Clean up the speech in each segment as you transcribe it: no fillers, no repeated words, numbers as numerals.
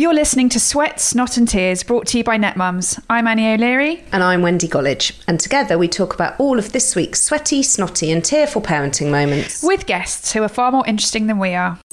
You're listening to Sweat, Snot and Tears, brought to you by NetMums. I'm Annie O'Leary. And I'm Wendy Gollidge. And together we talk about all of this week's sweaty, snotty and tearful parenting moments. With guests who are far more interesting than we are.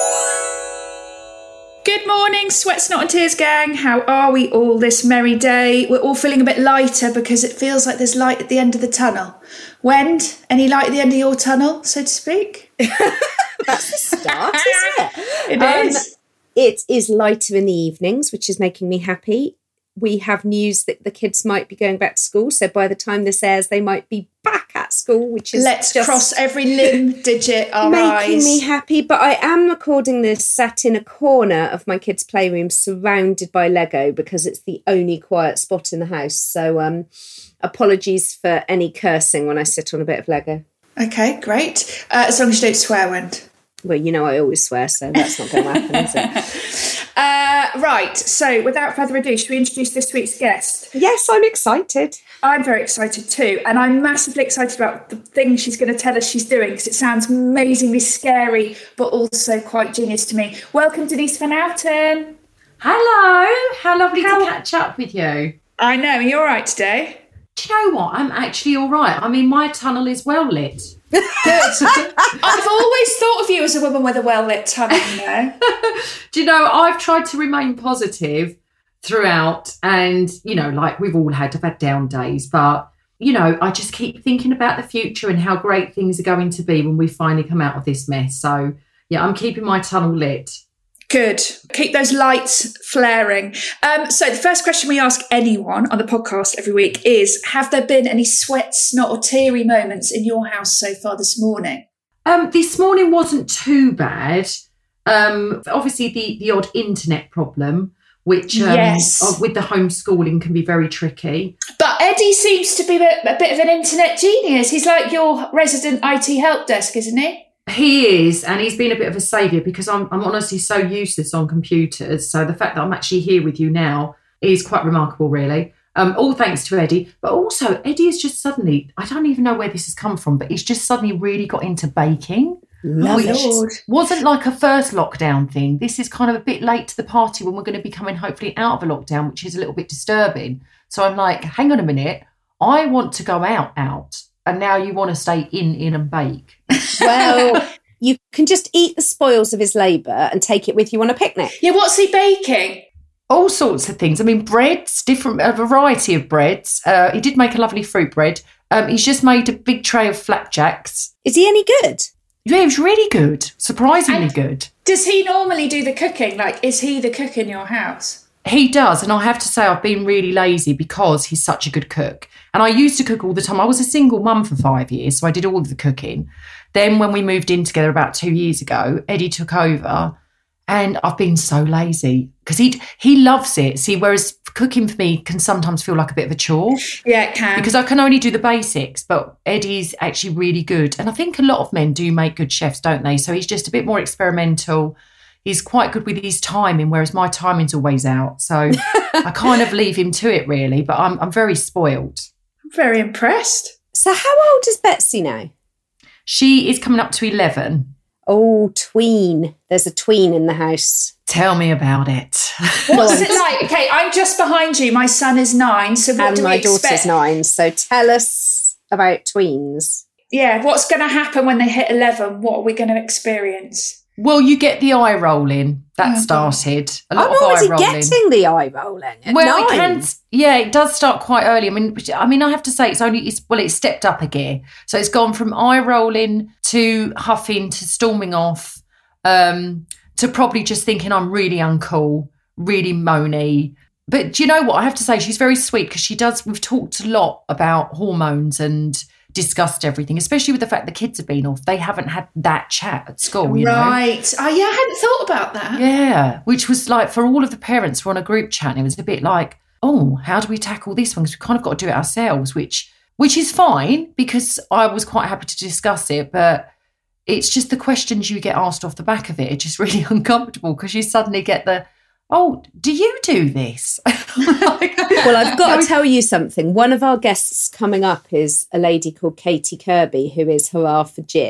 Good morning, Sweat, Snot and Tears gang. How are we all this merry day? We're all feeling a bit lighter because it feels like there's light at the end of the tunnel. Wend, any light at the end of your tunnel, so to speak? That's the start, isn't it? It is. It is lighter in the evenings, which is making me happy. We have news that the kids might be going back to school, so by the time this airs, they might be back at school, which is Let's cross every limb, digit, our eyes. Making me happy, but I am recording this sat in a corner of my kids' playroom surrounded by Lego because it's the only quiet spot in the house. So apologies for any cursing when I sit on a bit of Lego. Okay, great. As long as you don't swear, Wend. Well, you know I always swear, so that's not going to happen, is it? Right, so without further ado, should we introduce this week's guest? Yes, I'm excited. I'm very excited too, and I'm massively excited about the thing she's going to tell us she's doing, because it sounds amazingly scary, but also quite genius to me. Welcome, Denise Van Outen. Hello, how lovely to catch up with you. I know, are you all right today? Do you know what? I'm actually all right. I mean, my tunnel is well lit. Good. I've always thought of you as a woman with a well-lit tunnel, you know. Do you know, I've tried to remain positive throughout, and, you know, like I've had down days, but, you know, I just keep thinking about the future and how great things are going to be when we finally come out of this mess. So, yeah, I'm keeping my tunnel lit. Good. Keep those lights flaring. So the first question we ask anyone on the podcast every week is, have there been any sweat, snot or teary moments in your house so far this morning? This morning wasn't too bad. Obviously, the odd internet problem, which yes, with the homeschooling can be very tricky. But Eddie seems to be a bit of an internet genius. He's like your resident IT help desk, isn't he? He is, and he's been a bit of a saviour because I'm honestly so useless on computers. So the fact that I'm actually here with you now is quite remarkable, really. All thanks to Eddie. But also, Eddie is just suddenly, I don't even know where this has come from, but he's just suddenly really got into baking. Lord. Wasn't like a first lockdown thing. This is kind of a bit late to the party when we're going to be coming hopefully out of a lockdown, which is a little bit disturbing. So I'm like, hang on a minute, I want to go out. And now you want to stay in and bake. Well, you can just eat the spoils of his labour and take it with you on a picnic. Yeah, what's he baking? All sorts of things. I mean, breads, a variety of breads. He did make a lovely fruit bread. He's just made a big tray of flapjacks. Is he any good? Yeah, he was really good. Surprisingly good. Does he normally do the cooking? Like, is he the cook in your house? He does, and I have to say I've been really lazy because he's such a good cook. And I used to cook all the time. I was a single mum for 5 years, so I did all of the cooking. Then when we moved in together about 2 years ago, Eddie took over, and I've been so lazy because he loves it. See, whereas cooking for me can sometimes feel like a bit of a chore. Yeah, it can. Because I can only do the basics, but Eddie's actually really good. And I think a lot of men do make good chefs, don't they? So he's just a bit more experimental. He's quite good with his timing, whereas my timing's always out. So I kind of leave him to it, really. But I'm very spoiled. I'm very impressed. So how old is Betsy now? She is coming up to 11. Oh, tween. There's a tween in the house. Tell me about it. What's it like? Okay, I'm just behind you. My son is 9. So what and do we my expect? daughter's 9. So tell us about tweens. Yeah, what's going to happen when they hit 11? What are we going to experience? Well, you get the eye rolling. That started. A lot I'm of already eye rolling. getting the eye rolling. At Well, 9. it does start quite early. I mean, I have to say it's stepped up a gear. So it's gone from eye rolling to huffing to storming off, to probably just thinking I'm really uncool, really moany. But do you know what? I have to say she's very sweet because we've talked a lot about hormones and discussed everything, especially with the fact the kids have been off. They haven't had that chat at school, you know? Right. Oh, yeah, I hadn't thought about that. Yeah, which was like, for all of the parents were on a group chat, and it was a bit like, oh, how do we tackle this one? Because we've kind of got to do it ourselves, which is fine because I was quite happy to discuss it, but it's just the questions you get asked off the back of it are just really uncomfortable because you suddenly get the, oh, do you do this? Well, I've got to tell you something. One of our guests coming up is a lady called Katie Kirby, who is Hurrah for Gin.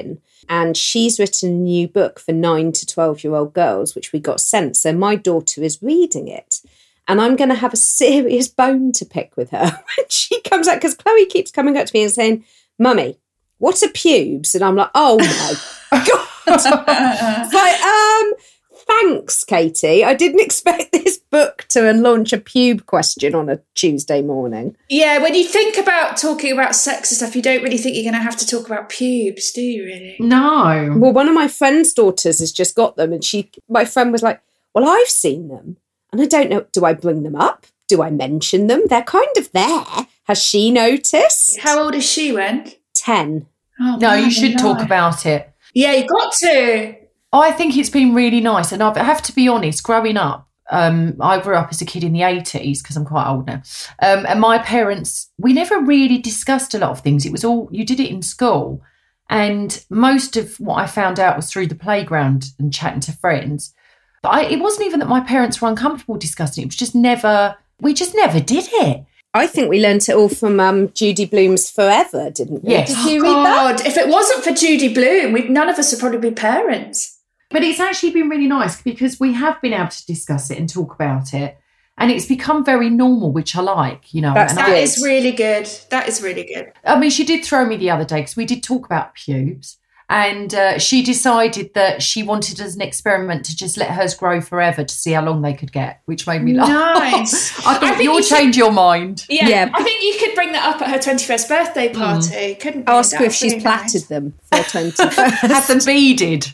And she's written a new book for 9 to 12-year-old girls, which we got sent. So my daughter is reading it. And I'm going to have a serious bone to pick with her when she comes out. Because Chloe keeps coming up to me and saying, Mummy, what are pubes? And I'm like, oh my God. It's like, thanks, Katie. I didn't expect this book to launch a pube question on a Tuesday morning. Yeah, when you think about talking about sex and stuff, you don't really think you're going to have to talk about pubes, do you really? No. Well, one of my friend's daughters has just got them, and my friend was like, well, I've seen them, and I don't know, do I bring them up? Do I mention them? They're kind of there. Has she noticed? How old is she, Wen? 10. Oh, No, man, you should no. talk about it. Yeah, you've got to. I think it's been really nice. And I have to be honest, growing up, I grew up as a kid in the 80s because I'm quite old now. And my parents, we never really discussed a lot of things. It was all, you did it in school. And most of what I found out was through the playground and chatting to friends. But it wasn't even that my parents were uncomfortable discussing it. It was just we just never did it. I think we learnt it all from Judy Blume's Forever, didn't we? Yes. Did you read that? God, if it wasn't for Judy Blume, none of us would probably be parents. But it's actually been really nice because we have been able to discuss it and talk about it. And it's become very normal, which I like, you know. That is really good. That is really good. I mean, she did throw me the other day because we did talk about pubes. And she decided that she wanted as an experiment to just let hers grow forever to see how long they could get, which made me laugh. Nice. I thought you'll change your mind. Yeah, I think you could bring that up at her 21st birthday party, couldn't you? Ask her if That's she's really plaited nice. them for 21st. Have them beaded.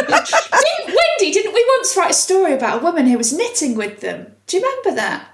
Didn't we once write a story about a woman who was knitting with them? Do you remember that?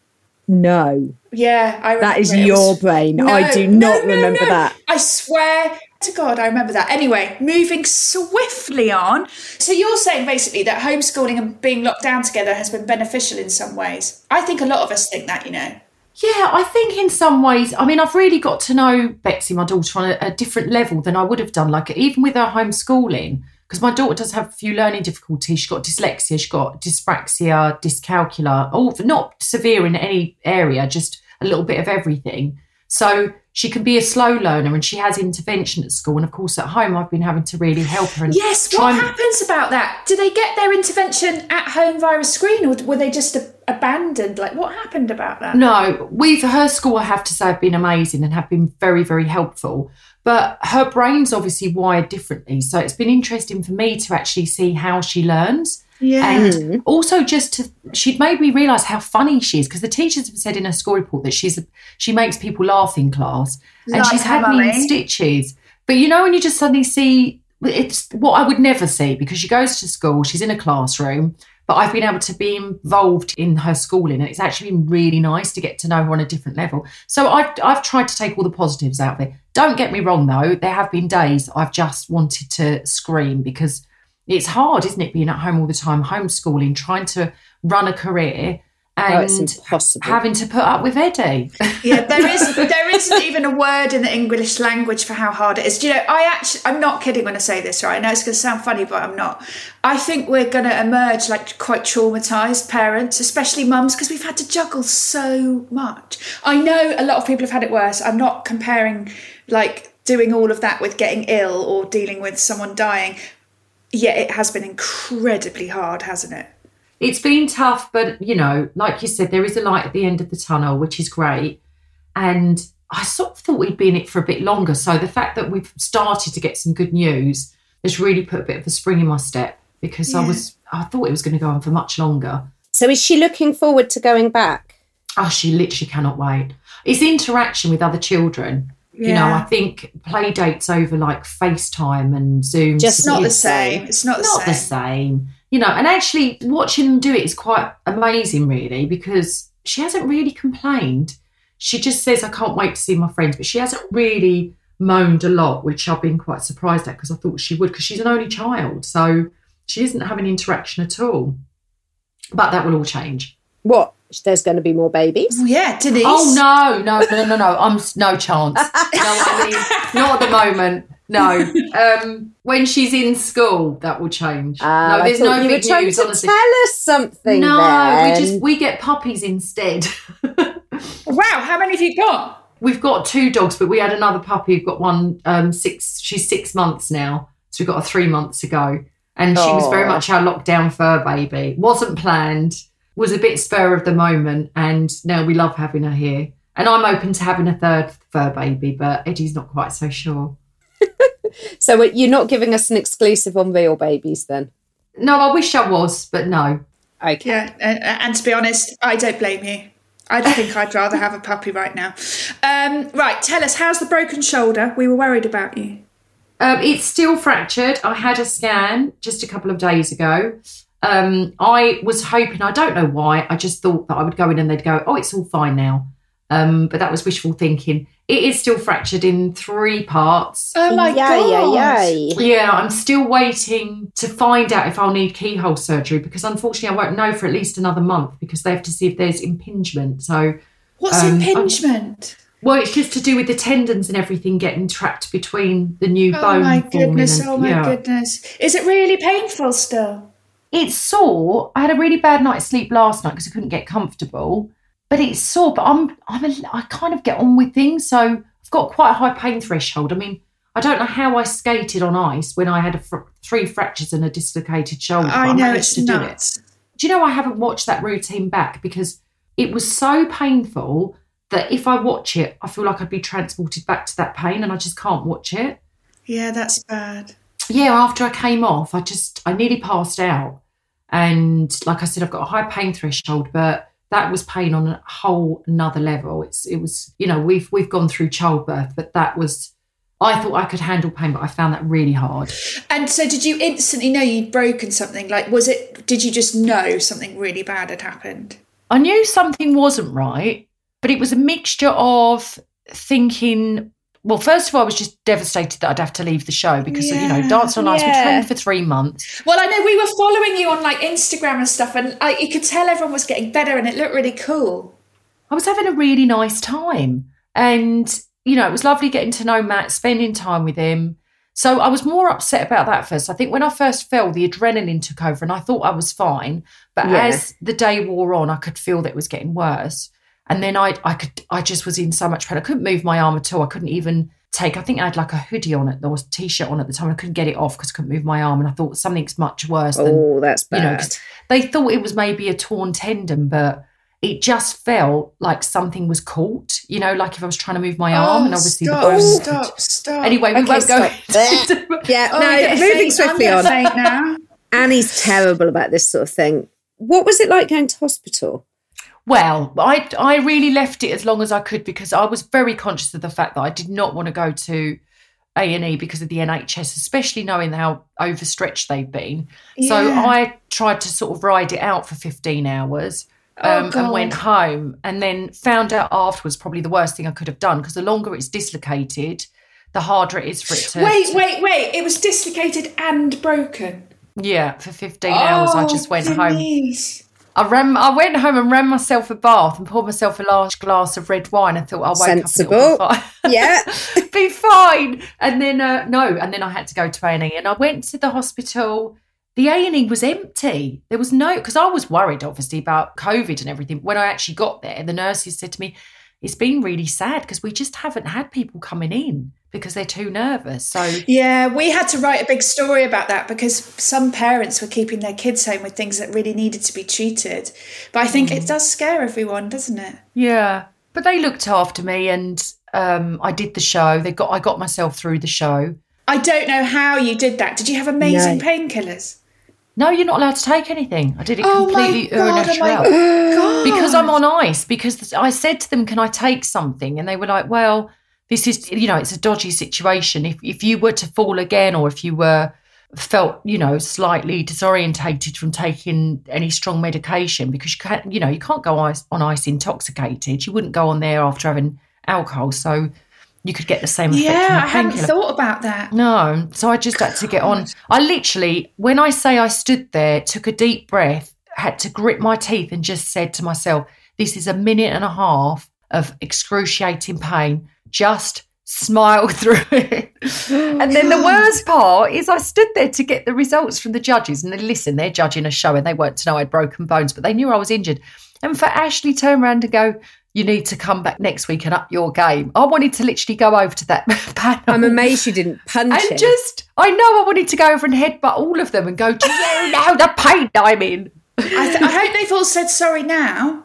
No. Yeah, I remember. That is it. It your was- brain. No, I do no, not no, remember no. that. I swear to God, I remember that. Anyway, moving swiftly on. So you're saying basically that homeschooling and being locked down together has been beneficial in some ways. I think a lot of us think that, you know. Yeah, I think in some ways, I mean, I've really got to know Betsy, my daughter, on a different level than I would have done. Like, even with her homeschooling, because my daughter does have a few learning difficulties. She's got dyslexia, she's got dyspraxia, dyscalculia, all not severe in any area, just a little bit of everything. So she can be a slow learner and she has intervention at school. And of course, at home, I've been having to really help her. And Yes, what happens about that? Do they get their intervention at home via a screen, or were they just abandoned? Like, what happened about that? No, her school, I have to say, have been amazing and have been very, very helpful. But her brain's obviously wired differently. So it's been interesting for me to actually see how she learns. Yeah. And also she'd made me realise how funny she is, because the teachers have said in her school report that she makes people laugh in class, and Like she's her had me in mummy. stitches. But you know, when you just suddenly see, it's what I would never see, because she goes to school, she's in a classroom, but I've been able to be involved in her schooling, and it's actually been really nice to get to know her on a different level. So I've tried to take all the positives out of it. Don't get me wrong, though, there have been days I've just wanted to scream, because it's hard, isn't it, being at home all the time, homeschooling, trying to run a career and it's impossible. having to put up with Eddie. Yeah, there isn't even a word in the English language for how hard it is. Do you know, I'm not kidding when I say this, right? I know it's going to sound funny, but I'm not. I think we're going to emerge like quite traumatised parents, especially mums, because we've had to juggle so much. I know a lot of people have had it worse. I'm not comparing like doing all of that with getting ill or dealing with someone dying. Yeah, it has been incredibly hard, hasn't it? It's been tough, but, you know, like you said, there is a light at the end of the tunnel, which is great. And I sort of thought we'd be in it for a bit longer. So the fact that we've started to get some good news has really put a bit of a spring in my step, because I thought it was going to go on for much longer. So is she looking forward to going back? Oh, she literally cannot wait. It's interaction with other children. You know, I think play dates over like FaceTime and Zoom. Just Not the same. It's not the same. You know, and actually watching them do it is quite amazing, really, because she hasn't really complained. She just says, I can't wait to see my friends, but she hasn't really moaned a lot, which I've been quite surprised at, because I thought she would, because she's an only child. So she doesn't have an interaction at all. But that will all change. What? There's going to be more babies? Yeah, Denise. Oh, no. No chance. No, I mean, not at the moment. No. When she's in school, that will change. No, there's no you were big trying news, to honestly. tell us something. No, then. we get puppies instead. Wow, how many have you got? We've got 2 dogs, but we had another puppy. We've got one, she's 6 months now. So we got her 3 months ago. And she was very much our lockdown fur baby. Wasn't planned, was a bit spur of the moment. And now we love having her here. And I'm open to having a third fur baby, but Eddie's not quite so sure. So you're not giving us an exclusive on real babies then? No, I wish I was, but no. Okay. Yeah, and to be honest, I don't blame you. I think I'd rather have a puppy right now. Right, tell us, how's the broken shoulder? We were worried about you. It's still fractured. I had a scan just a couple of days ago. I was hoping, I don't know why, I just thought that I would go in and they'd go, oh, it's all fine now. But that was wishful thinking. It is still fractured in 3 parts. Oh my God. Yeah, I'm still waiting to find out if I'll need keyhole surgery because unfortunately I won't know for at least another month because they have to see if there's impingement. So what's impingement? Well, it's just to do with the tendons and everything getting trapped between the new bone. Oh my goodness, forming goodness. Is it really painful still? It's sore. I had a really bad night's sleep last night because I couldn't get comfortable. But it's sore, but I kind of get on with things. So I've got quite a high pain threshold. I mean, I don't know how I skated on ice when I had 3 fractures and a dislocated shoulder. I know, it's nuts. Do you know I haven't watched that routine back because it was so painful that if I watch it, I feel like I'd be transported back to that pain and I just can't watch it. Yeah, that's bad. Yeah, after I came off, I nearly passed out. And like I said, I've got a high pain threshold, but that was pain on a whole another level. It was, you know, we've gone through childbirth, but that was, I thought I could handle pain, but I found that really hard. And so did you instantly know you'd broken something? Like, did you just know something really bad had happened? I knew something wasn't right, but it was a mixture of thinking, well, first of all, I was just devastated that I'd have to leave the show because, you know, Dancing on Ice, we trained for 3 months. Well, I know we were following you on like Instagram and stuff and you could tell everyone was getting better and it looked really cool. I was having a really nice time and, you know, it was lovely getting to know Matt, spending time with him. So I was more upset about that first. I think when I first fell, the adrenaline took over and I thought I was fine. But as the day wore on, I could feel that it was getting worse. And then I just was in so much pain. I couldn't move my arm at all. I couldn't even I think I had like a hoodie on it. There was a T-shirt on at the time. I couldn't get it off because I couldn't move my arm. And I thought something's much worse than... Oh, that's bad. You know, 'cause they thought it was maybe a torn tendon, but it just felt like something was caught, you know, like if I was trying to move my arm. And obviously Stop. Anyway, we won't go... moving swiftly on. Now. Annie's terrible about this sort of thing. What was it like going to hospital? Well, I really left it as long as I could because I was very conscious of the fact that I did not want to go to A&E because of the NHS, especially knowing how overstretched they've been. Yeah. So I tried to sort of ride it out for 15 hours and went home and then found out afterwards probably the worst thing I could have done because the longer it's dislocated, the harder it is for it to... Wait. It was dislocated and broken? Yeah, for 15 hours I just went home. I went home and ran myself a bath and poured myself a large glass of red wine and thought I'll wake up and it'll be fine. Yeah. Be fine. And then, and then I had to go to A&E and I went to the hospital. The A&E was empty. There was because I was worried, obviously, about COVID and everything. When I actually got there, the nurses said to me, it's been really sad because we just haven't had people coming in because they're too nervous. So yeah, we had to write a big story about that because some parents were keeping their kids home with things that really needed to be treated. But I think it does scare everyone, doesn't it? Yeah, but they looked after me and I did the show. I got myself through the show. I don't know how you did that. Did you have amazing painkillers? No, you're not allowed to take anything. I did it completely natural. Because I'm on ice. Because I said to them, can I take something? And they were like, well, this is, you know, it's a dodgy situation. If you were to fall again or if you felt, you know, slightly disorientated from taking any strong medication because you can't go on ice intoxicated. You wouldn't go on there after having alcohol. So you could get the same effect from the painkiller. I hadn't thought about that. No, so I just had to get on. I literally, when I say I stood there, took a deep breath, had to grit my teeth and just said to myself, this is a minute and a half of excruciating pain. Just smile through it. And then the worst part is I stood there to get the results from the judges and they're judging a show and they weren't to know I had broken bones, but they knew I was injured. And for Ashley to turn around and go, you need to come back next week and up your game. I wanted to literally go over to that panel. I'm amazed you didn't punch him. I know I wanted to go over and headbutt all of them and go, do you know the pain I'm in? I hope they've all said sorry now.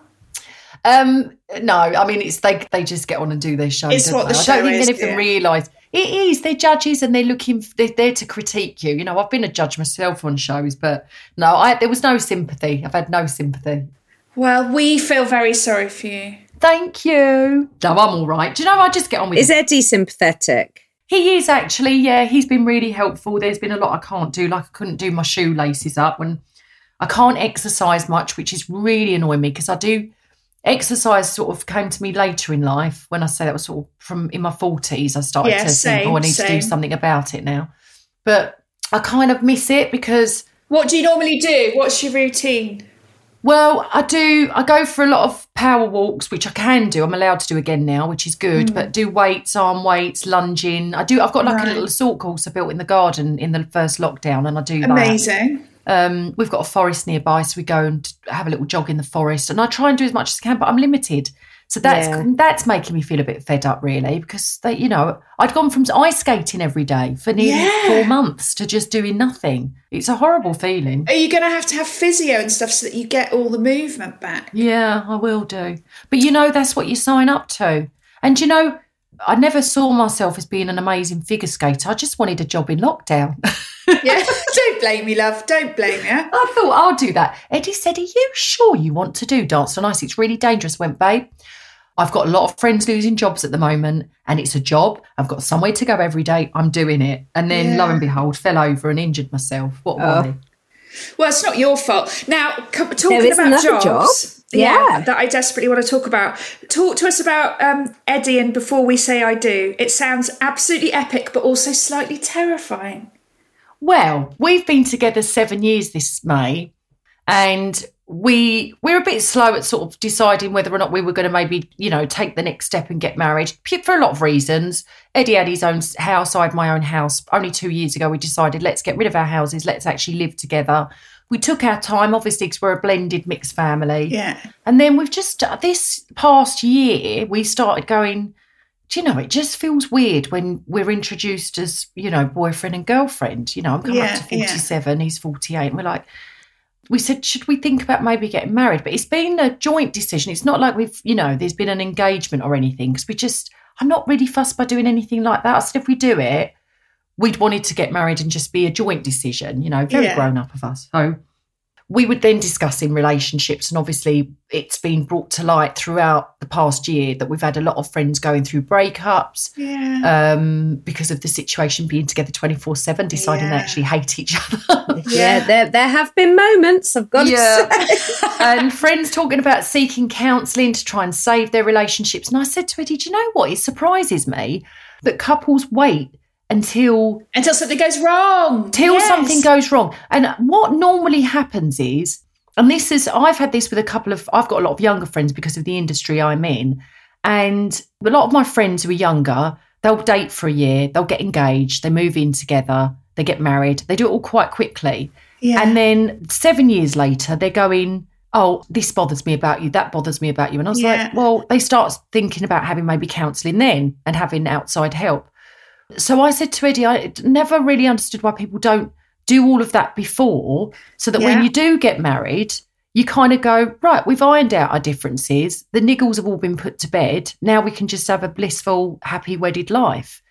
No, I mean, it's they just get on and do their show. It's what the show is. I don't think any of them realise. It is. They're judges and they're there to critique you. You know, I've been a judge myself on shows, but no, there was no sympathy. I've had no sympathy. Well, we feel very sorry for you. Thank you. No, I'm all right. Do you know, I just get on with it. Is Eddie sympathetic? He is actually, yeah. He's been really helpful. There's been a lot I can't do. Like I couldn't do my shoelaces up when I can't exercise much, which is really annoying me because I do. Exercise sort of came to me later in life. When I say that was sort of from in my 40s, I started to think, I need to do something about it now. But I kind of miss it because... What do you normally do? What's your routine? Well, I go for a lot of power walks, which I can do. I'm allowed to do again now, which is good. But do weights, arm weights, lunging. I've got like a little assault course I built in the garden in the first lockdown, and I do that. Amazing. We've got a forest nearby, so we go and have a little jog in the forest, and I try and do as much as I can, but I'm limited. So that's making me feel a bit fed up, really, because I'd gone from ice skating every day for nearly 4 months to just doing nothing. It's a horrible feeling. Are you going to have physio and stuff so that you get all the movement back? Yeah, I will do. But that's what you sign up to. And I never saw myself as being an amazing figure skater. I just wanted a job in lockdown. Yeah, don't blame me, love. Don't blame me. I thought I'll do that. Eddie said, are you sure you want to do Dance on Ice? It's really dangerous. I went, babe, I've got a lot of friends losing jobs at the moment and it's a job. I've got somewhere to go every day. I'm doing it. And then lo and behold, fell over and injured myself. What worry. Well, it's not your fault. Now, talking about jobs, that I desperately want to talk about. Talk to us about Eddie and Before We Say I Do. It sounds absolutely epic, but also slightly terrifying. Well, we've been together 7 years this May, and we're a bit slow at sort of deciding whether or not we were going to maybe, take the next step and get married for a lot of reasons. Eddie had his own house, I had my own house. Only 2 years ago, we decided, let's get rid of our houses, let's actually live together. We took our time, obviously, because we're a blended, mixed family. Yeah. And then we've just, this past year, we started going, it just feels weird when we're introduced as, boyfriend and girlfriend. I'm coming up to 47, he's 48. And we're like, we said, should we think about maybe getting married? But it's been a joint decision. It's not like we've, there's been an engagement or anything, because I'm not really fussed by doing anything like that. I said, if we do it, we'd wanted to get married and just be a joint decision, very grown up of us. So we would then discuss in relationships, and obviously it's been brought to light throughout the past year that we've had a lot of friends going through breakups because of the situation, being together 24/7, deciding they actually hate each other. There have been moments, I've got to say. And friends talking about seeking counselling to try and save their relationships. And I said to Eddie, do you know what? It surprises me that couples wait until something goes wrong. Something goes wrong. And what normally happens is, and I've had this with I've got a lot of younger friends because of the industry I'm in. And a lot of my friends who are younger, they'll date for a year, they'll get engaged, they move in together, they get married, they do it all quite quickly. Yeah. And then 7 years later, they're going, oh, this bothers me about you, that bothers me about you. And I was like, well, they start thinking about having maybe counselling then and having outside help. So I said to Eddie, I never really understood why people don't do all of that before, so that when you do get married, you kind of go, right, we've ironed out our differences. The niggles have all been put to bed. Now we can just have a blissful, happy wedded life.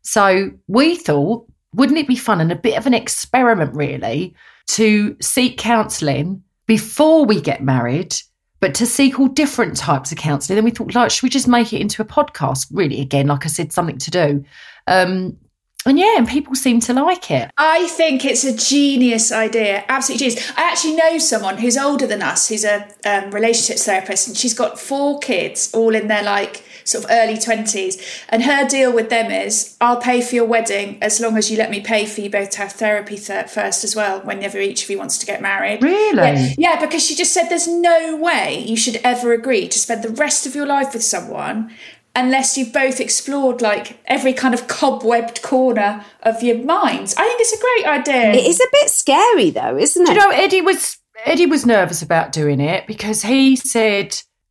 So we thought, wouldn't it be fun and a bit of an experiment, really, to seek counselling before we get married, but to seek all different types of counselling? Then we thought, should we just make it into a podcast? Really, again, like I said, something to do. And people seem to like it. I think it's a genius idea. Absolutely genius. I actually know someone who's older than us, who's a relationships therapist, and she's got 4 kids, all in their sort of early 20s. And her deal with them is, I'll pay for your wedding as long as you let me pay for you both to have therapy first as well, whenever each of you wants to get married. Really? Yeah, because she just said there's no way you should ever agree to spend the rest of your life with someone unless you've both explored every kind of cobwebbed corner of your minds. I think it's a great idea. It is a bit scary though, isn't it? Do you know, Eddie was nervous about doing it because he said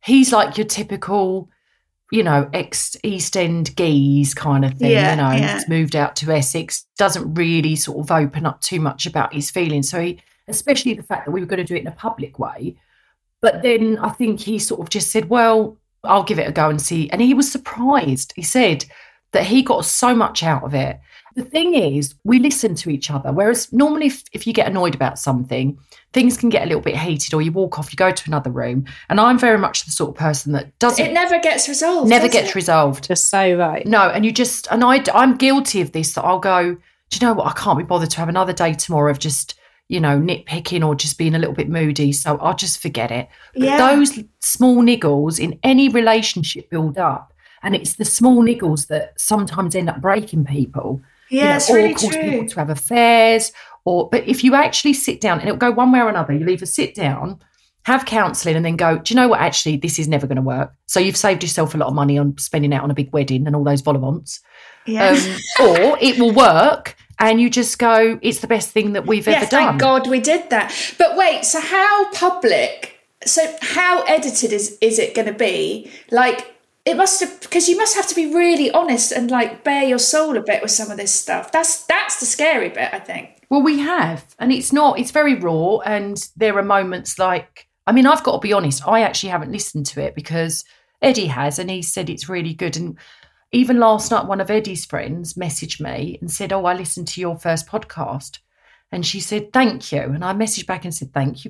he's like your typical, you know, ex-East End geese kind of thing, he's moved out to Essex, doesn't really sort of open up too much about his feelings. So he, especially the fact that we were going to do it in a public way. But then I think he sort of just said, well, I'll give it a go and see. And he was surprised. He said that he got so much out of it. The thing is, we listen to each other, whereas normally if you get annoyed about something, things can get a little bit heated, or you walk off, you go to another room. And I'm very much the sort of person that doesn't... It never gets resolved. Never gets resolved. Just so right. No, and you just... And I'm guilty of this, that I'll go, do you know what, I can't be bothered to have another day tomorrow of just, you know, nitpicking or just being a little bit moody, so I'll just forget it. But those small niggles in any relationship build up, and it's the small niggles that sometimes end up breaking people. Yeah, it's really cause true. people to have affairs, but if you actually sit down, and it'll go one way or another, you'll either sit down, have counselling, and then go, do you know what, actually, this is never going to work. So you've saved yourself a lot of money on spending out on a big wedding and all those vol-au-vents. Yeah. Or it will work, and you just go, it's the best thing that we've ever done. Thank God we did that. But wait, so how public, so how edited is it going to be? Like, it must have, because you must have to be really honest and like bare your soul a bit with some of this stuff. That's the scary bit, I think. Well, we have, and it's very raw, and there are moments like, I mean, I've got to be honest, I actually haven't listened to it because Eddie has, and he said it's really good. And even last night, one of Eddie's friends messaged me and said, oh, I listened to your first podcast. And she said, thank you. And I messaged back and said, thank you, ?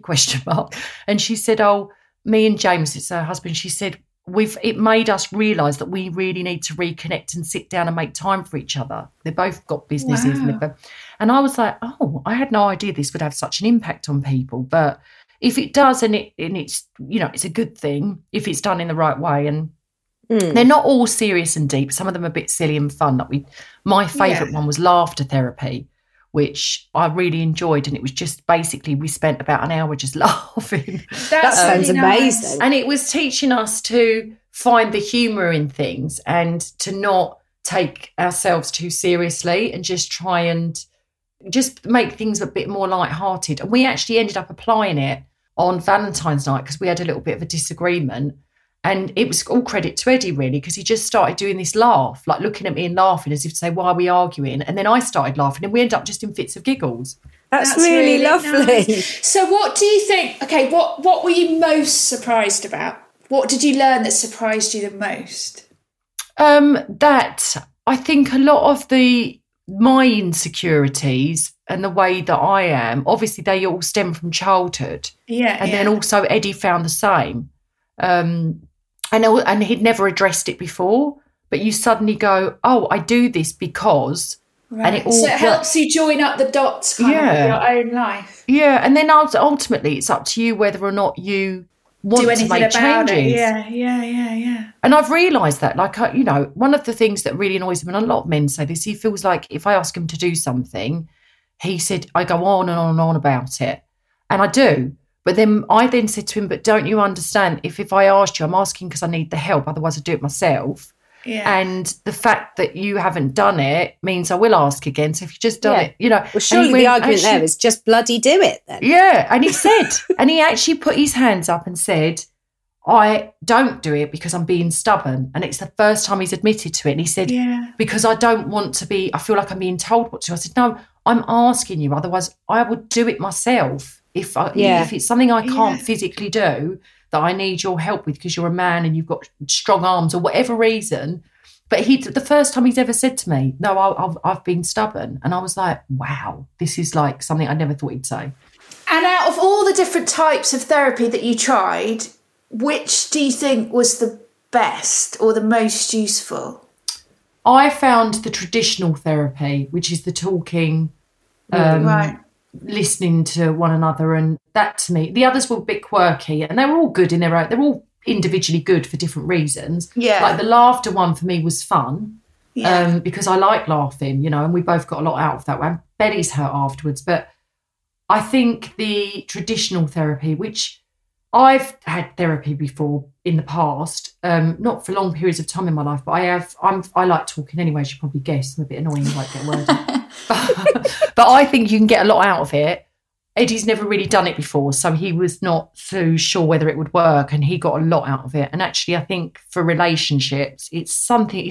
And she said, oh, me and James, it's her husband, she said, it made us realise that we really need to reconnect and sit down and make time for each other. They both got businesses. Wow. And I was like, oh, I had no idea this would have such an impact on people. But if it does, and it's, you know, it's a good thing if it's done in the right way. And they're not all serious and deep. Some of them are a bit silly and fun. Like my favourite one was laughter therapy, which I really enjoyed. And it was just basically, we spent about an hour just laughing. That sounds really amazing. Nice. And it was teaching us to find the humour in things and to not take ourselves too seriously and just try and just make things a bit more lighthearted. And we actually ended up applying it on Valentine's night because we had a little bit of a disagreement. And it was all credit to Eddie, really, because he just started doing this laugh, like looking at me and laughing as if to say, why are we arguing? And then I started laughing and we ended up just in fits of giggles. That's really lovely. Nice. So what do you think, okay, what were you most surprised about? What did you learn that surprised you the most? That I think a lot of my insecurities and the way that I am, obviously they all stem from childhood. Yeah. And then also Eddie found the same. And he'd never addressed it before, but you suddenly go, oh, I do this because... Right. And it all so it helps you join up the dots kind of with your own life. Yeah, and then ultimately it's up to you whether or not you want do anything to make about changes. It. Yeah. And I've realised that, like, you know, one of the things that really annoys him, and a lot of men say this, he feels like if I ask him to do something, he said, I go on and on and on about it. And I do. But then I said to him, but don't you understand, if I asked you, I'm asking because I need the help, otherwise I'd do it myself. Yeah. And the fact that you haven't done it means I will ask again. So if you just done it, you know. Well, surely the argument there is just bloody do it then. Yeah. And he said, and he actually put his hands up and said, I don't do it because I'm being stubborn. And it's the first time he's admitted to it. And he said, because I don't want to be, I feel like I'm being told what to. I said, no, I'm asking you. Otherwise I would do it myself. If it's something I can't physically do, that I need your help with because you're a man and you've got strong arms or whatever reason. But the first time he's ever said to me, no, I've been stubborn. And I was like, wow, this is like something I never thought he'd say. And out of all the different types of therapy that you tried, which do you think was the best or the most useful? I found the traditional therapy, which is the talking, listening to one another, and that to me, the others were a bit quirky and they were all good in their own, they're all individually good for different reasons. Like the laughter one for me was fun because I like laughing, you know, and we both got a lot out of that one. Belly's hurt afterwards, but I think the traditional therapy, which I've had therapy before in the past, not for long periods of time in my life, but I like talking anyway, as you probably guess. I'm a bit annoying, like get words. But I think you can get a lot out of it. Eddie's never really done it before, so he was not so sure whether it would work, and he got a lot out of it. And actually, I think for relationships, it's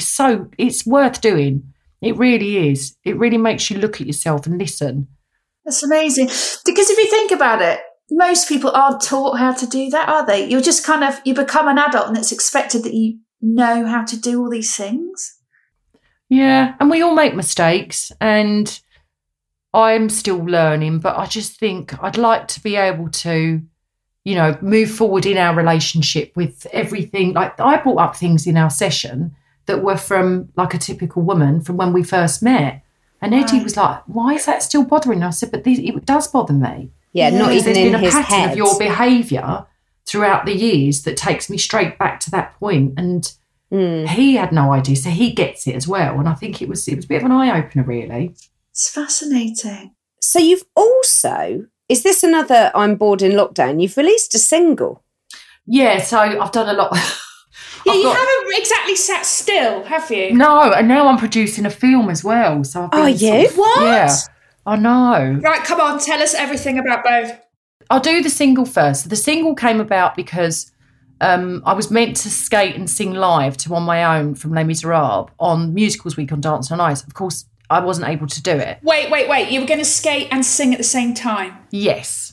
worth doing. It really is. It really makes you look at yourself and listen. That's amazing. Because if you think about it, most people aren't taught how to do that, are they? You're just you become an adult and it's expected that you know how to do all these things. Yeah, and we all make mistakes, and I'm still learning, but I just think I'd like to be able to, move forward in our relationship with everything. Like, I brought up things in our session that were from like a typical woman from when we first met. And Eddie was like, why is that still bothering us? I said, but it does bother me. Yeah, not even there's in been his a pattern head. of your behaviour throughout the years that takes me straight back to that point. And he had no idea, so he gets it as well. And I think it was a bit of an eye-opener, really. It's fascinating. So you've also, is this another I'm bored in lockdown? You've released a single. Yeah, so I've done a lot. Yeah, you haven't exactly sat still, have you? No, and now I'm producing a film as well. So I've been What? Yeah, I know. Right, come on, tell us everything about both. I'll do the single first. The single came about because I was meant to skate and sing live to On My Own from Les Miserables on Musicals Week on Dance on Ice. Of course, I wasn't able to do it. Wait. You were going to skate and sing at the same time? Yes.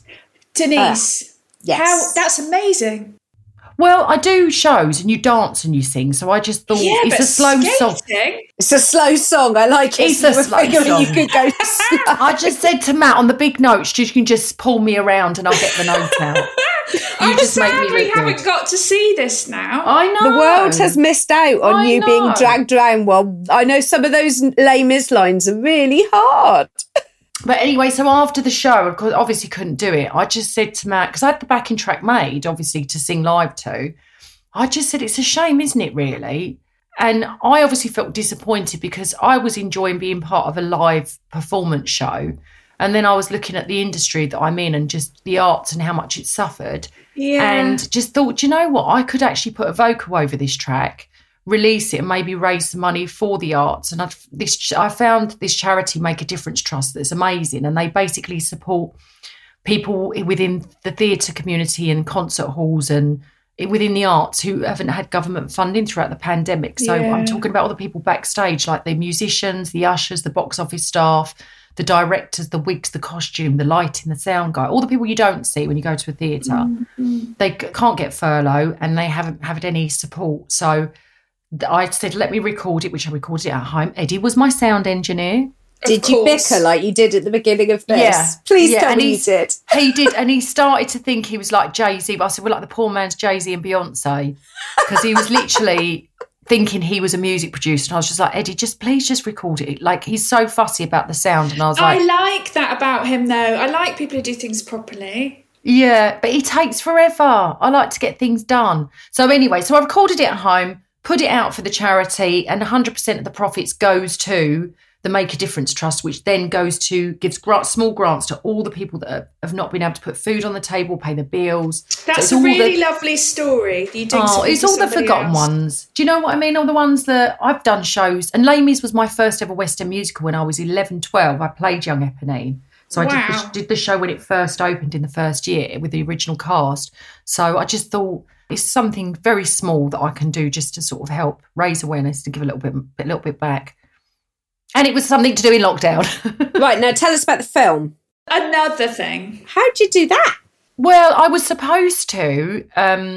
Denise. Yes. That's amazing. Well, I do shows and you dance and you sing, so I just thought it's a slow song. It's a slow song. I like it. It's a slow song. You could go slow. I just said to Matt on the big notes, you can just pull me around and I'll get the note out. I'm sad we haven't got to see this now. I know. The world has missed out on you being dragged around. Well, I know some of those Les Mis lines are really hard. But anyway, so after the show, of course, obviously couldn't do it. I just said to Matt, because I had the backing track made, obviously, to sing live to. I just said, it's a shame, isn't it, really? And I obviously felt disappointed because I was enjoying being part of a live performance show. And then I was looking at the industry that I'm in and just the arts and how much it suffered. Yeah. And just thought, do you know what? I could actually put a vocal over this track, release it and maybe raise some money for the arts. And I found this charity, Make a Difference Trust, that's amazing. And they basically support people within the theatre community and concert halls and within the arts who haven't had government funding throughout the pandemic. So I'm talking about all the people backstage, like the musicians, the ushers, the box office staff, the directors, the wigs, the costume, the lighting, the sound guy, all the people you don't see when you go to a theatre. Mm-hmm. They can't get furlough and they haven't had any support. So I said, let me record it, which I recorded it at home. Eddie was my sound engineer. Did you bicker like you did at the beginning of this? Yeah. Please tell me you did. He did, and he started to think he was like Jay-Z. But I said, well, like the poor man's Jay-Z and Beyonce. Because he was literally thinking he was a music producer. And I was just like, Eddie, please just record it. Like, he's so fussy about the sound. And I was like... I like that about him, though. I like people who do things properly. Yeah, but he takes forever. I like to get things done. So anyway, I recorded it at home, put it out for the charity, and 100% of the profits goes to the Make a Difference Trust, which then gives small grants to all the people that have not been able to put food on the table, pay the bills. That's a really lovely story. It's all the forgotten ones. Do you know what I mean? All the ones that I've done shows. And Les Mis was my first ever Western musical when I was 11, 12. I played young Eponine. So I did the show when it first opened in the first year with the original cast. So I just thought it's something very small that I can do just to sort of help raise awareness, to give a little bit back. And it was something to do in lockdown. Right, now tell us about the film. Another thing. How'd you do that? Well, I was supposed to.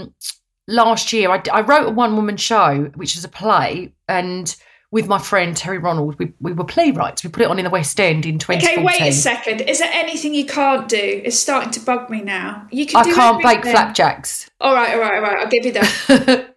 Last year, I wrote a one-woman show, which was a play, and with my friend Terry Ronald, we were playwrights. We put it on in the West End in 2014. Okay, wait a second. Is there anything you can't do? It's starting to bug me now. I can't bake flapjacks. All right. I'll give you that.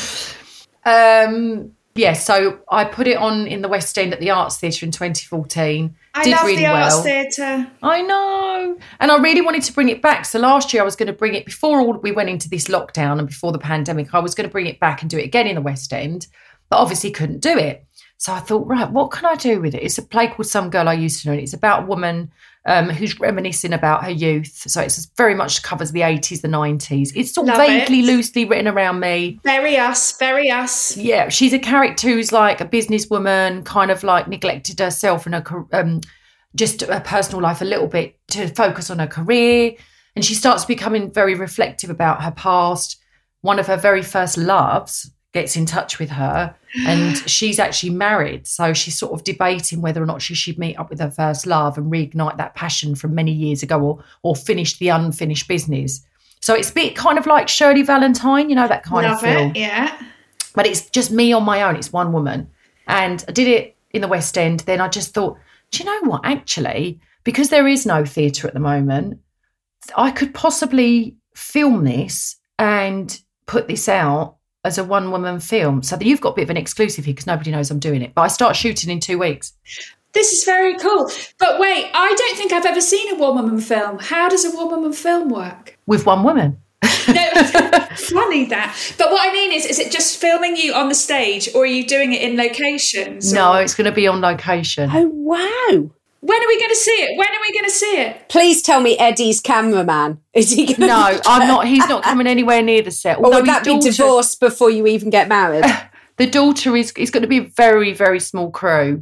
Yeah, so I put it on in the West End at the Arts Theatre in 2014. I love the Arts Theatre. I know. And I really wanted to bring it back. So last year I was going to bring it, before we went into this lockdown and before the pandemic, I was going to bring it back and do it again in the West End, but obviously couldn't do it. So I thought, right, what can I do with it? It's a play called Some Girl I Used to Know. It's about a woman who's reminiscing about her youth. So it's very much covers the 80s, the 90s. It's sort of vaguely, loosely written around me. Very us. Yeah, she's a character who's like a businesswoman, kind of like neglected herself and just her personal life a little bit to focus on her career. And she starts becoming very reflective about her past. One of her very first loves gets in touch with her, and she's actually married. So she's sort of debating whether or not she should meet up with her first love and reignite that passion from many years ago, or finish the unfinished business. So it's a bit kind of like Shirley Valentine, that kind of feel. Yeah. But it's just me on my own. It's one woman. And I did it in the West End. Then I just thought, do you know what? Actually, because there is no theatre at the moment, I could possibly film this and put this out as a one-woman film. So that you've got a bit of an exclusive here because nobody knows I'm doing it. But I start shooting in 2 weeks. This is very cool. But wait, I don't think I've ever seen a one-woman film. How does a one-woman film work? With one woman. No, funny that. But what I mean is it just filming you on the stage, or are you doing it in locations? No, it's going to be on location. Oh, wow. When are we going to see it? When are we going to see it? Please tell me Eddie's cameraman. Is he going No, I'm not. He's not coming anywhere near the set. Or would that be divorced before you even get married? The daughter is going to be a very, very small crew.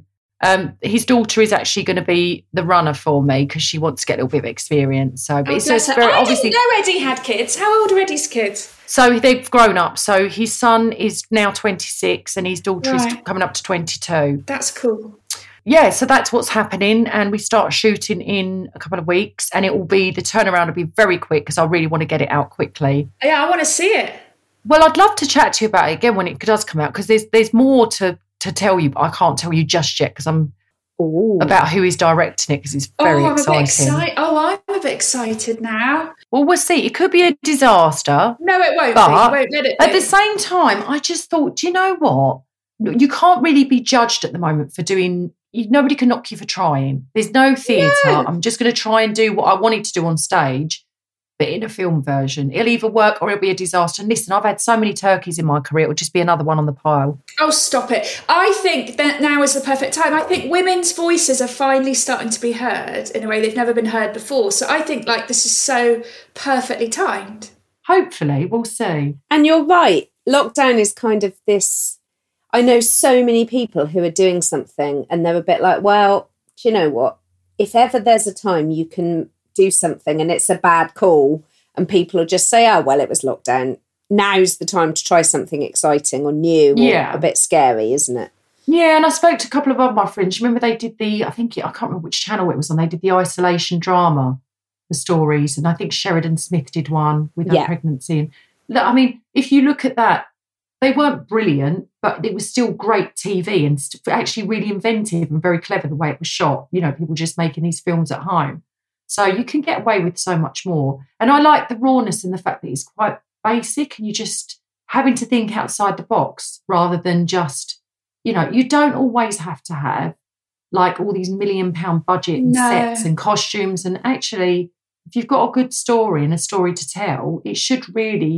His daughter is actually going to be the runner for me because she wants to get a little bit of experience. So, but it's just very obviously. I didn't know Eddie had kids. How old are Eddie's kids? So they've grown up. So his son is now 26 and his daughter is coming up to 22. That's cool. Yeah, so that's what's happening, and we start shooting in a couple of weeks, and the turnaround will be very quick because I really want to get it out quickly. Yeah, I want to see it. Well, I'd love to chat to you about it again when it does come out because there's more to tell you, but I can't tell you just yet because I'm about who is directing it because it's very exciting. I'm a bit excited now. Well, we'll see. It could be a disaster. No, it won't but be. You won't let it be. At the same time, I just thought, do you know what? You can't really be judged at the moment for doing... Nobody can knock you for trying. There's no theatre. No. I'm just going to try and do what I wanted to do on stage, but in a film version. It'll either work or it'll be a disaster. And listen, I've had so many turkeys in my career. It'll just be another one on the pile. Oh, stop it. I think that now is the perfect time. I think women's voices are finally starting to be heard in a way they've never been heard before. So I think this is so perfectly timed. Hopefully, we'll see. And you're right. Lockdown is kind of this... I know so many people who are doing something and they're a bit like, well, do you know what? If ever there's a time you can do something and it's a bad call and people will just say, oh, well, it was lockdown. Now's the time to try something exciting or new or a bit scary, isn't it? Yeah, and I spoke to a couple of other my friends. Remember they did I can't remember which channel it was on. They did the isolation drama, the stories. And I think Sheridan Smith did one with her pregnancy. And I mean, if you look at that, they weren't brilliant, but it was still great TV and actually really inventive and very clever the way it was shot. People just making these films at home. So you can get away with so much more. And I like the rawness and the fact that it's quite basic and you're just having to think outside the box rather than just, you don't always have to have like all these £1 million budget and sets and costumes. And actually, if you've got a good story and a story to tell, it should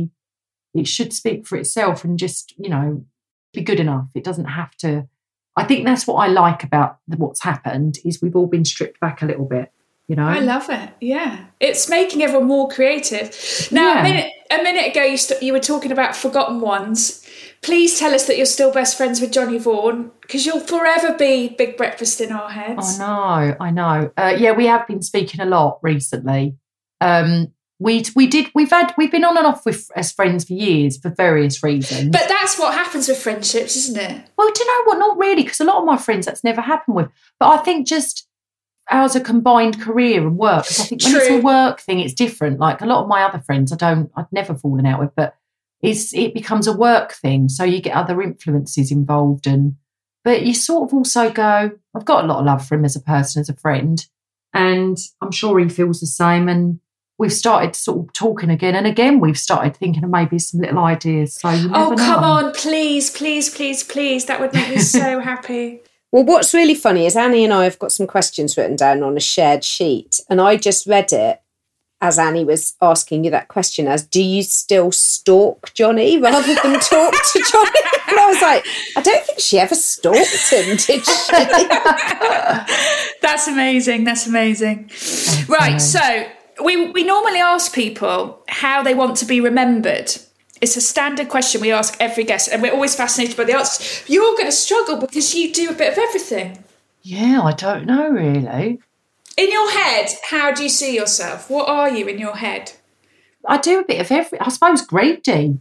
speak for itself and just, be good enough. It doesn't have to. I think that's what I like about what's happened is we've all been stripped back a little bit, I love it. Yeah. It's making everyone more creative. Now, a minute ago, you were talking about forgotten ones. Please tell us that you're still best friends with Johnny Vaughan because you'll forever be Big Breakfast in our heads. I know. We have been speaking a lot recently. We've been on and off as friends for years for various reasons. But that's what happens with friendships, isn't it? Well, do you know what? Not really, because a lot of my friends that's never happened with. But I think just ours a combined career and work. Because I think when it's a work thing, it's different. Like a lot of my other friends, I'd never fallen out with, but it becomes a work thing. So you get other influences involved, but you sort of also go, I've got a lot of love for him as a person, as a friend, and I'm sure he feels the same. And we've started sort of talking again. And again, we've started thinking of maybe some little ideas. So you never know. Come on, please, please, please, please. That would make me so happy. Well, what's really funny is Annie and I have got some questions written down on a shared sheet. And I just read it as Annie was asking you that question as, do you still stalk Johnny rather than talk to Johnny? And I was like, I don't think she ever stalked him, did she? That's amazing. That's amazing. Okay. Right, so... We normally ask people how they want to be remembered. It's a standard question we ask every guest, and we're always fascinated by the answers. You're going to struggle because you do a bit of everything. Yeah, I don't know, really. In your head, how do you see yourself? What are you in your head? I do a bit of everything. I suppose greedy.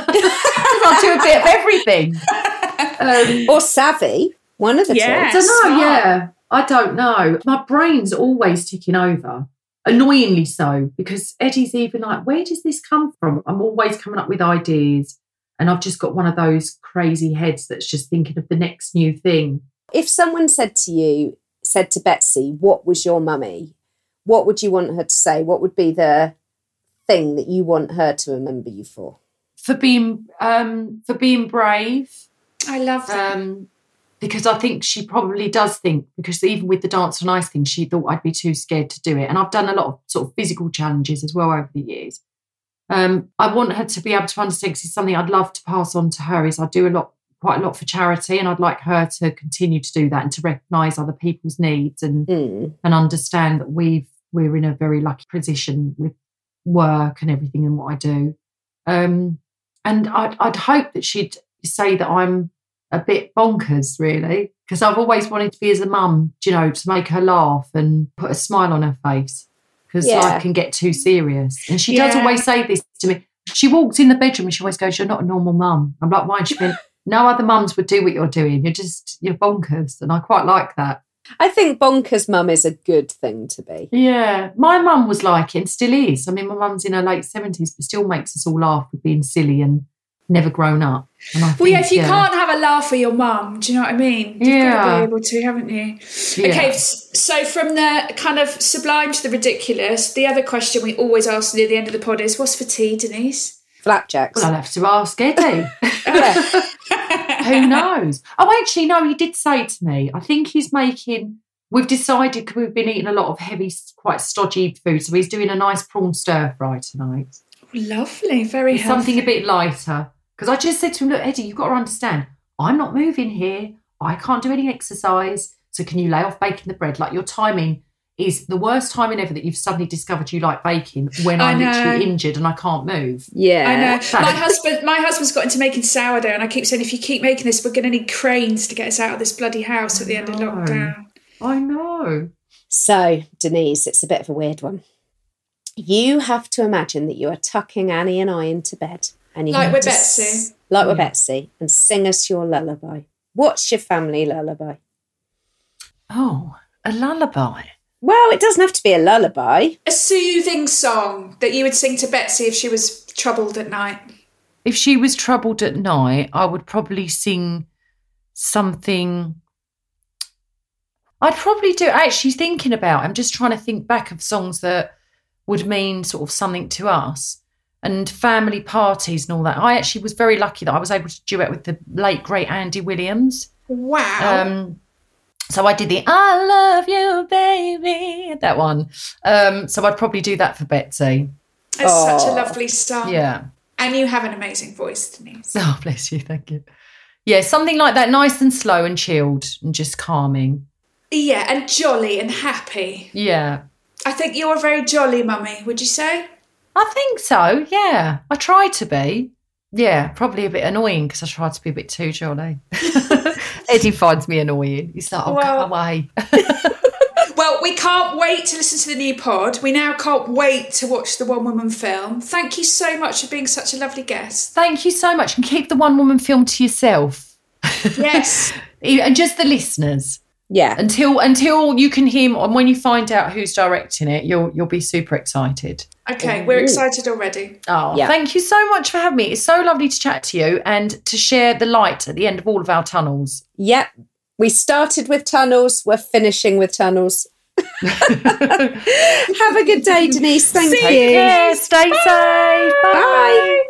I do a bit of everything. Or savvy. One of the two. I don't know, yeah. I don't know. My brain's always ticking over. Annoyingly so, because Eddie's even like, where does this come from? I'm always coming up with ideas, and I've just got one of those crazy heads that's just thinking of the next new thing. If someone said to Betsy, what was your mummy? What would you want her to say? What would be the thing that you want her to remember you for? For being brave. I love that. Because I think she probably does think, because even with the Dance on Ice thing, she thought I'd be too scared to do it. And I've done a lot of sort of physical challenges as well over the years. I want her to be able to understand, because it's something I'd love to pass on to her, is I do quite a lot for charity, and I'd like her to continue to do that and to recognise other people's needs and understand that we're in a very lucky position with work and everything and what I do. And I'd hope that she'd say that I'm a bit bonkers, really, because I've always wanted to be as a mum, to make her laugh and put a smile on her face, because life can get too serious. And she does always say this to me. She walks in the bedroom and she always goes, "You're not a normal mum." I'm like, "Why?" And she went, "No other mums would do what you're doing. You're bonkers." And I quite like that. I think bonkers mum is a good thing to be. Yeah. My mum was like it and still is. I mean, my mum's in her late 70s, but still makes us all laugh with being silly and never grown up. And if you can't have a laugh with your mum, do you know what I mean? You've got to be able to, haven't you? Yeah. Okay, so from the kind of sublime to the ridiculous, the other question we always ask near the end of the pod is, what's for tea, Denise? Flapjacks. Well, I'll have to ask Eddie. Who knows? Oh, actually, no, he did say to me, I think we've decided, because we've been eating a lot of heavy, quite stodgy food, so he's doing a nice prawn stir fry tonight. Lovely, very healthy. Something a bit lighter. Because I just said to him, look, Eddie, you've got to understand, I'm not moving here. I can't do any exercise. So can you lay off baking the bread? Like, your timing is the worst timing ever that you've suddenly discovered you like baking when I'm literally injured and I can't move. Yeah. I know. My husband's got into making sourdough, and I keep saying, if you keep making this, we're going to need cranes to get us out of this bloody house at the end of lockdown. I know. So, Denise, it's a bit of a weird one. You have to imagine that you are tucking Annie and I into bed. And you like with Betsy. Like with Betsy. And sing us your lullaby. What's your family lullaby? Oh, a lullaby. Well, it doesn't have to be a lullaby. A soothing song that you would sing to Betsy if she was troubled at night. If she was troubled at night, I would probably sing something. I'd probably do, actually thinking about, I'm just trying to think back of songs that would mean sort of something to us. And family parties and all that. I actually was very lucky that I was able to duet with the late, great Andy Williams. Wow. So I did the I love you, baby, that one. So I'd probably do that for Betsy. It's such a lovely song. Yeah. And you have an amazing voice, Denise. Oh, bless you, thank you. Yeah, something like that, nice and slow and chilled and just calming. Yeah, and jolly and happy. Yeah. I think you're a very jolly mummy, would you say? I think so, yeah. I try to be. Yeah, probably a bit annoying because I try to be a bit too jolly. Eddie finds me annoying. He's like, go away. Well, we can't wait to listen to the new pod. We now can't wait to watch the One Woman film. Thank you so much for being such a lovely guest. Thank you so much. And keep the One Woman film to yourself. Yes. And just the listeners. Yeah. Until you can hear, and when you find out who's directing it, you'll be super excited. Okay, we're excited already. Oh, yeah. Thank you so much for having me. It's so lovely to chat to you and to share the light at the end of all of our tunnels. Yep. We started with tunnels. We're finishing with tunnels. Have a good day, Denise. Thank you. Take care. Stay safe. Bye. Bye.